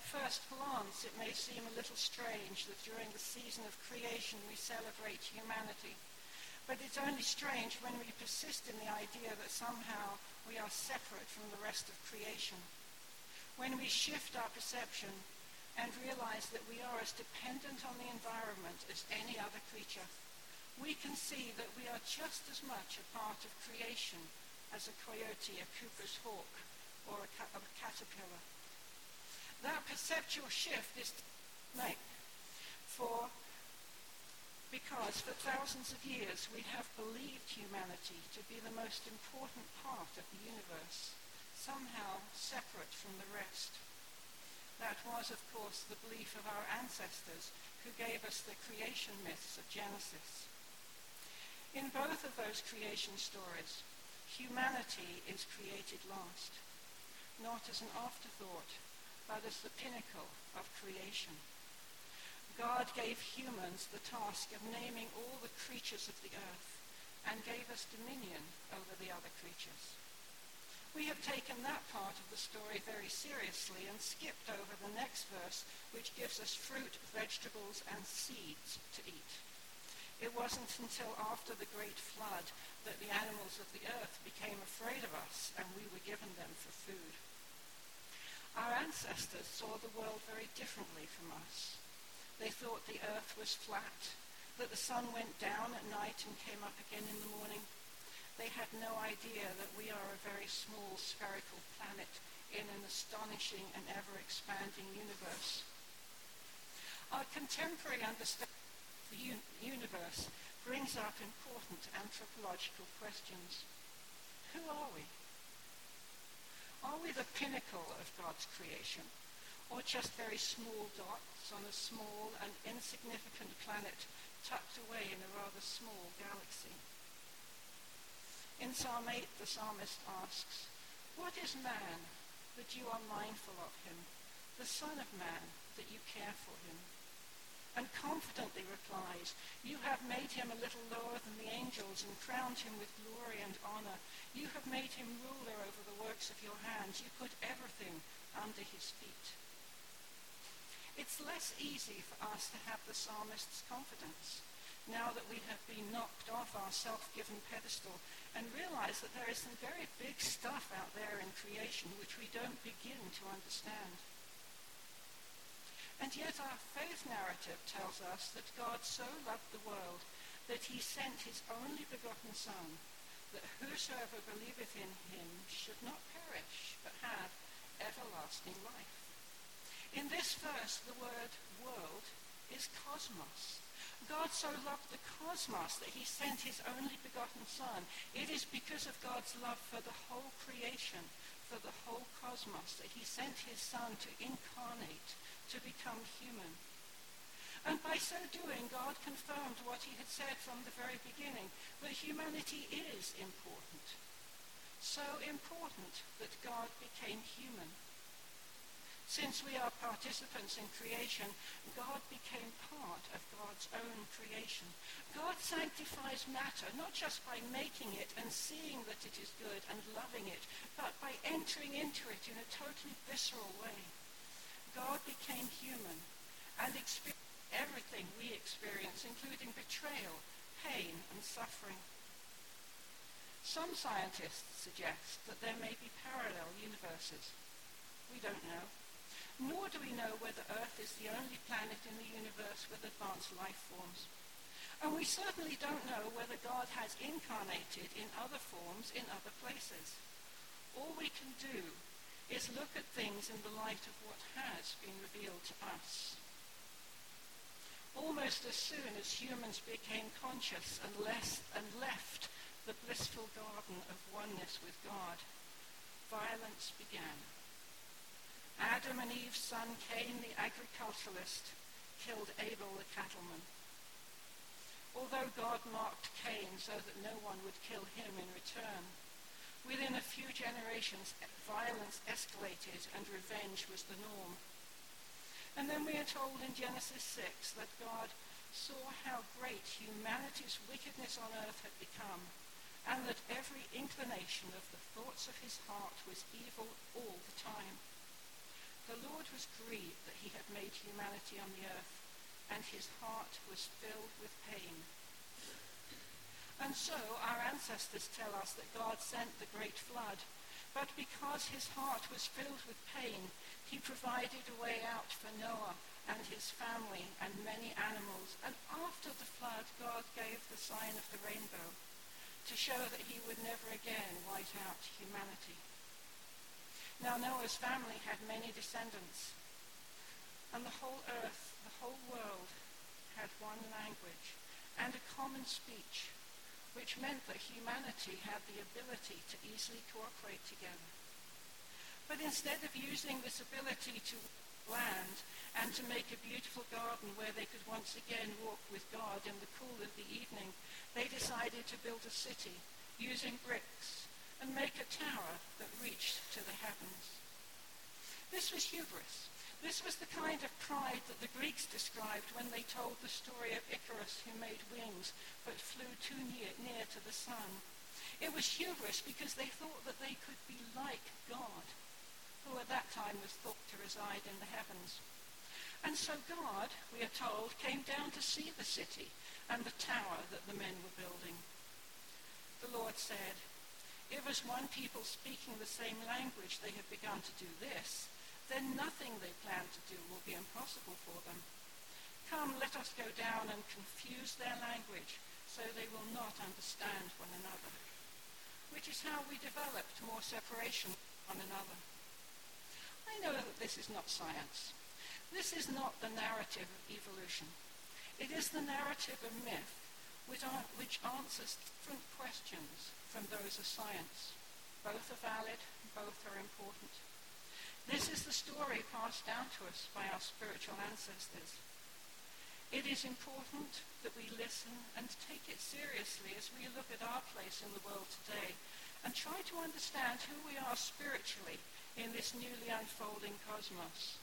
first glance, it may seem a little strange that during the season of creation we celebrate humanity. But it's only strange when we persist in the idea that somehow we are separate from the rest of creation. When we shift our perception and realize that we are as dependent on the environment as any other creature, we can see that we are just as much a part of creation as a coyote, a Cooper's hawk, or a caterpillar. That perceptual shift is make because for thousands of years we have believed humanity to be the most important part of the universe, somehow separate from the rest. That was, of course, the belief of our ancestors who gave us the creation myths of Genesis. In both of those creation stories, humanity is created last, not as an afterthought, but as the pinnacle of creation. God gave humans the task of naming all the creatures of the earth and gave us dominion over the other creatures. We have taken that part of the story very seriously and skipped over the next verse, which gives us fruit, vegetables, and seeds to eat. It wasn't until after the great flood that the animals of the earth became afraid of us and we were given them for food. Our ancestors saw the world very differently from us. They thought the earth was flat, that the sun went down at night and came up again in the morning. They had no idea that we are a very small spherical planet in an astonishing and ever-expanding universe. Our contemporary understanding of the universe brings up important anthropological questions. Who are we? Are we the pinnacle of God's creation, or just very small dots on a small and insignificant planet tucked away in a rather small galaxy? In Psalm 8, the psalmist asks, "What is man that you are mindful of him, the Son of Man that you care for him?" And confidently replies, "You have made him a little lower than the angels and crowned him with glory and honor. You have made him ruler over the works of your hands. You put everything under his feet." It's less easy for us to have the psalmist's confidence now that we have been knocked off our self-given pedestal and realize that there is some very big stuff out there in creation which we don't begin to understand. And yet our faith narrative tells us that God so loved the world that he sent his only begotten Son, that whosoever believeth in him should not perish, but have everlasting life. In this verse, the word world is cosmos. God so loved the cosmos that he sent his only begotten Son. It is because of God's love for the whole creation, for the whole cosmos, that he sent his Son to incarnate, to become human. And by so doing, God confirmed what he had said from the very beginning, that humanity is important. So important that God became human. Since we are participants in creation, God became part of God's own creation. God sanctifies matter, not just by making it and seeing that it is good and loving it, but by entering into it in a totally visceral way. God became human and experienced everything we experience, including betrayal, pain, and suffering. Some scientists suggest that there may be parallel universes. We don't know. Nor do we know whether Earth is the only planet in the universe with advanced life forms. And we certainly don't know whether God has incarnated in other forms in other places. All we can do is look at things in the light of what has been revealed to us. Almost as soon as humans became conscious and left the blissful garden of oneness with God, violence began. Adam and Eve's son Cain, the agriculturalist, killed Abel, the cattleman. Although God marked Cain so that no one would kill him in return, within a few generations, violence escalated and revenge was the norm. And then we are told in Genesis 6 that God saw how great humanity's wickedness on earth had become, and that every inclination of the thoughts of his heart was evil all the time. The Lord God was grieved that he had made humanity on the earth, and his heart was filled with pain. And so our ancestors tell us that God sent the great flood, but because his heart was filled with pain, he provided a way out for Noah and his family and many animals. And after the flood, God gave the sign of the rainbow to show that he would never again wipe out humanity. Now Noah's family had many descendants, and the whole earth, the whole world, had one language and a common speech, which meant that humanity had the ability to easily cooperate together. But instead of using this ability to land and to make a beautiful garden where they could once again walk with God in the cool of the evening, they decided to build a city using bricks and make a tower that reached to the heavens. This was hubris. This was the kind of pride that the Greeks described when they told the story of Icarus, who made wings but flew too near to the sun. It was hubris because they thought that they could be like God, who at that time was thought to reside in the heavens. And so God, we are told, came down to see the city and the tower that the men were building. The Lord said, "If as one people speaking the same language they have begun to do this, then nothing they plan to do will be impossible for them. Come, let us go down and confuse their language so they will not understand one another." Which is how we developed more separation from one another. I know that this is not science. This is not the narrative of evolution. It is the narrative of myth, which answers different questions from those of science. Both are valid, both are important. This is the story passed down to us by our spiritual ancestors. It is important that we listen and take it seriously as we look at our place in the world today and try to understand who we are spiritually in this newly unfolding cosmos.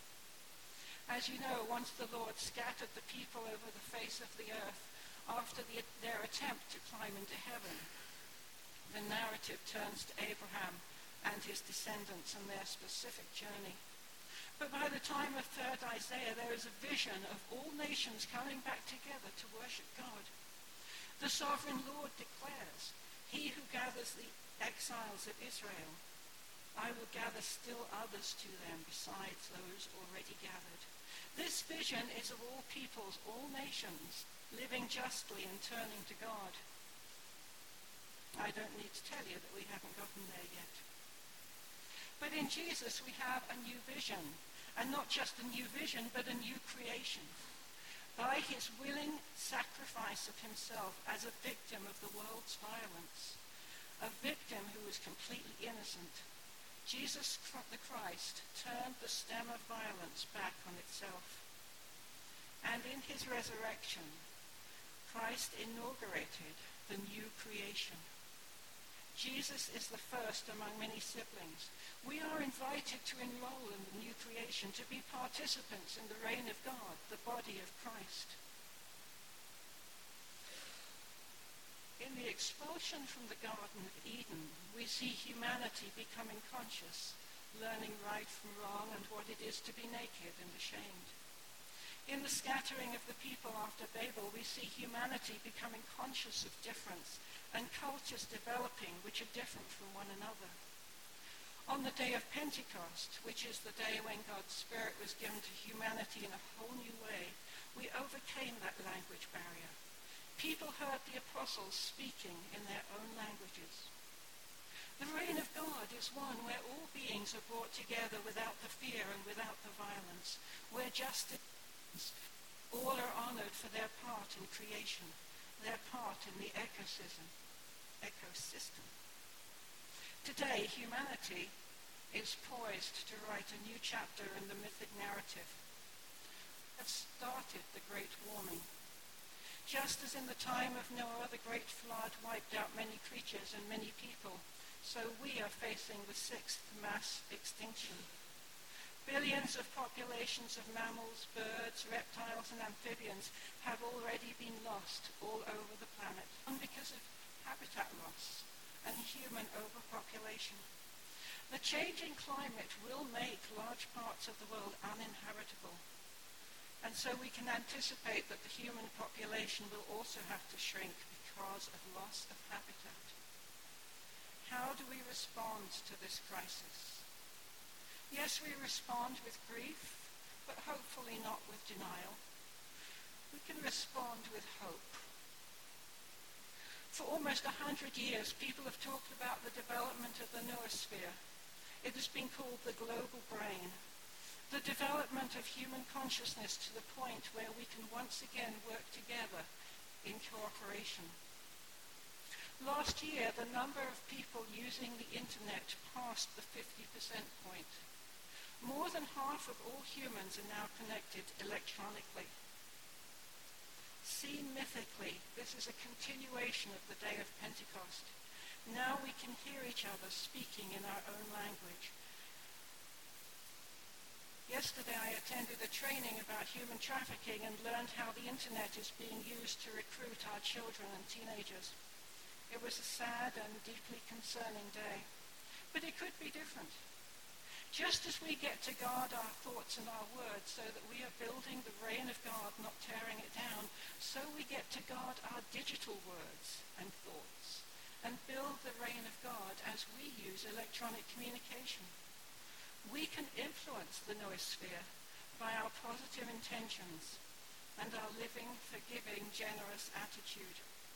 As you know, once the Lord scattered the people over the face of the earth after their attempt to climb into heaven, the narrative turns to Abraham and his descendants and their specific journey. But by the time of 3rd Isaiah, there is a vision of all nations coming back together to worship God. The sovereign Lord declares, "He who gathers the exiles of Israel, I will gather still others to them besides those already gathered." This vision is of all peoples, all nations, living justly and turning to God. I don't need to tell you that we haven't gotten there yet. But in Jesus we have a new vision, and not just a new vision, but a new creation. By his willing sacrifice of himself as a victim of the world's violence, a victim who was completely innocent, Jesus the Christ turned the stem of violence back on itself. And in his resurrection, Christ inaugurated the new creation. Jesus is the first among many siblings. We are invited to enroll in the new creation, to be participants in the reign of God, the body of Christ. In the expulsion from the Garden of Eden, we see humanity becoming conscious, learning right from wrong and what it is to be naked and ashamed. In the scattering of the people after Babel, we see humanity becoming conscious of difference and cultures developing which are different from one another. On the day of Pentecost, which is the day when God's Spirit was given to humanity in a whole new way, we overcame that language barrier. People heard the apostles speaking in their own languages. The reign of God is one where all beings are brought together without the fear and without the violence, where justice, all are honored for their part in creation, their part in the ecosystem. Today, humanity is poised to write a new chapter in the mythic narrative. It started the Great Warming. Just as in the time of Noah, the great flood wiped out many creatures and many people, so we are facing the 6th mass extinction. Billions of populations of mammals, birds, reptiles, and amphibians have already been lost all over the planet, and because of habitat loss and human overpopulation. The changing climate will make large parts of the world uninhabitable. And so we can anticipate that the human population will also have to shrink because of loss of habitat. How do we respond to this crisis? Yes, we respond with grief, but hopefully not with denial. We can respond with hope. For almost 100 years, people have talked about the development of the noosphere. It has been called the global brain. The development of human consciousness to the point where we can once again work together in cooperation. Last year, the number of people using the internet passed the 50% point. More than half of all humans are now connected electronically. Seen mythically, this is a continuation of the day of Pentecost. Now we can hear each other speaking in our own language. Yesterday I attended a training about human trafficking and learned how the internet is being used to recruit our children and teenagers. It was a sad and deeply concerning day, but it could be different. Just as we get to guard our thoughts and our words so that we are building the reign of God, not tearing it down, so we get to guard our digital words and thoughts and build the reign of God as we use electronic communication. We can influence the noosphere by our positive intentions and our living, forgiving, generous attitude.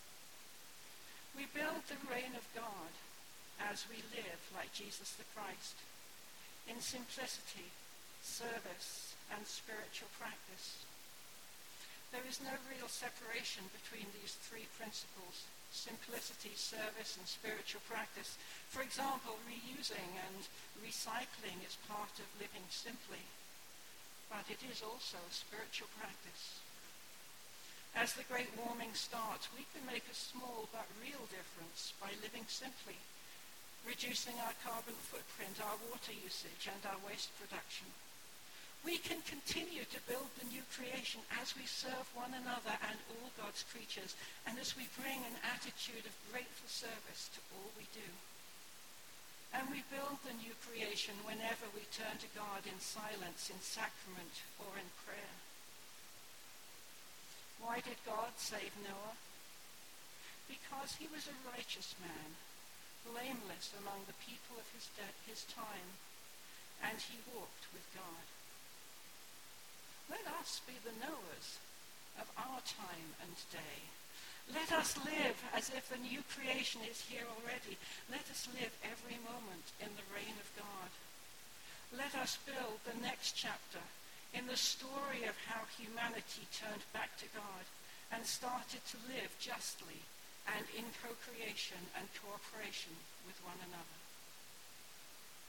We build the reign of God as we live like Jesus the Christ, in simplicity, service, and spiritual practice. There is no real separation between these three principles: simplicity, service, and spiritual practice. For example, reusing and recycling is part of living simply, but it is also a spiritual practice. As the great warming starts, we can make a small but real difference by living simply, reducing our carbon footprint, our water usage, and our waste production. We can continue to build the new creation as we serve one another and all God's creatures, and as we bring an attitude of grateful service to all we do. And we build the new creation whenever we turn to God in silence, in sacrament, or in prayer. Why did God save Noah? Because he was a righteous man, blameless among the people of his time, and he walked with God. Let us be the Noahs of our time and day. Let us live as if the new creation is here already. Let us live every moment in the reign of God. Let us build the next chapter in the story of how humanity turned back to God and started to live justly and in co-creation and cooperation with one another.